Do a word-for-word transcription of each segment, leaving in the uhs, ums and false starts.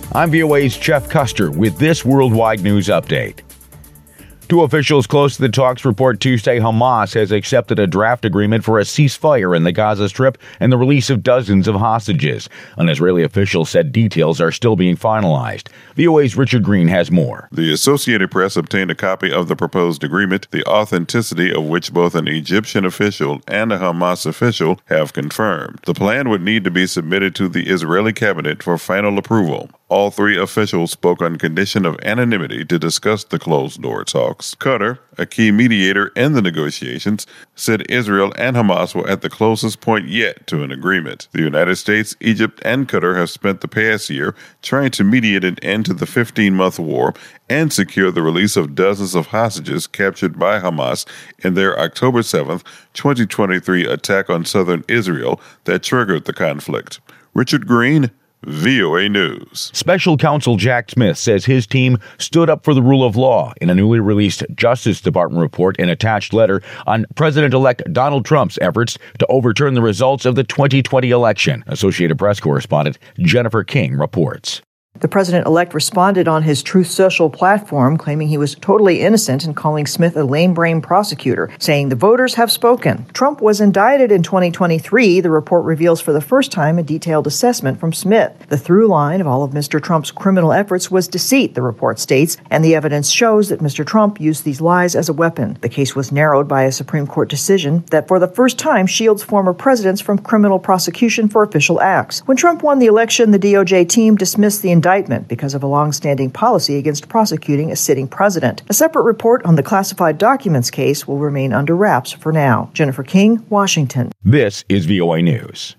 I'm V O A's Jeff Custer with this Worldwide News Update. Two officials close to the talks report Tuesday Hamas has accepted a draft agreement for a ceasefire in the Gaza Strip and the release of dozens of hostages. An Israeli official said details are still being finalized. V O A's Richard Green has more. The Associated Press obtained a copy of the proposed agreement, the authenticity of which both an Egyptian official and a Hamas official have confirmed. The plan would need to be submitted to the Israeli cabinet for final approval. All three officials spoke on condition of anonymity to discuss the closed-door talks. Qatar, a key mediator in the negotiations, said Israel and Hamas were at the closest point yet to an agreement. The United States, Egypt, and Qatar have spent the past year trying to mediate an end to the fifteen-month war and secure the release of dozens of hostages captured by Hamas in their October seventh, twenty twenty-three attack on southern Israel that triggered the conflict. Richard Green, V O A News. Special Counsel Jack Smith says his team stood up for the rule of law in a newly released Justice Department report and attached letter on President-elect Donald Trump's efforts to overturn the results of the twenty twenty election. Associated Press correspondent Jennifer King reports. The president-elect responded on his Truth Social platform, claiming he was totally innocent and calling Smith a lame-brain prosecutor, saying the voters have spoken. Trump was indicted in twenty twenty-three. The report reveals for the first time a detailed assessment from Smith. The through line of all of Mister Trump's criminal efforts was deceit, the report states, and the evidence shows that Mister Trump used these lies as a weapon. The case was narrowed by a Supreme Court decision that for the first time shields former presidents from criminal prosecution for official acts. When Trump won the election, the D O J team dismissed the indictment because of a long-standing policy against prosecuting a sitting president. A separate report on the classified documents case will remain under wraps for now. Jennifer King, Washington. This is V O A News.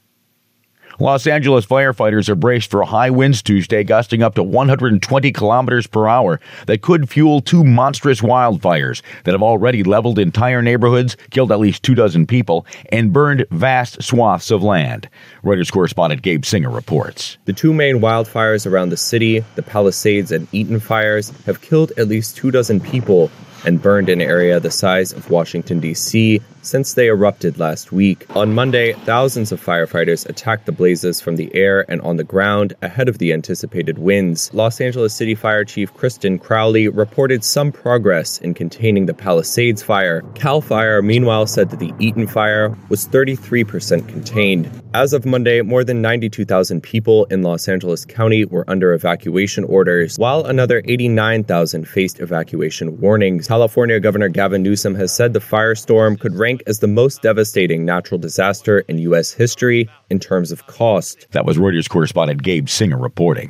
Los Angeles firefighters are braced for high winds Tuesday, gusting up to one hundred twenty kilometers per hour that could fuel two monstrous wildfires that have already leveled entire neighborhoods, killed at least two dozen people, and burned vast swaths of land. Reuters correspondent Gabe Singer reports. The two main wildfires around the city, the Palisades and Eaton fires, have killed at least two dozen people and burned an area the size of Washington, D C since they erupted last week. On Monday, thousands of firefighters attacked the blazes from the air and on the ground ahead of the anticipated winds. Los Angeles City Fire Chief Kristen Crowley reported some progress in containing the Palisades fire. CAL FIRE, meanwhile, said that the Eaton fire was thirty-three percent contained. As of Monday, more than ninety-two thousand people in Los Angeles County were under evacuation orders, while another eighty-nine thousand faced evacuation warnings. California Governor Gavin Newsom has said the firestorm could rank as the most devastating natural disaster in U S history in terms of cost. That was Reuters correspondent Gabe Singer reporting.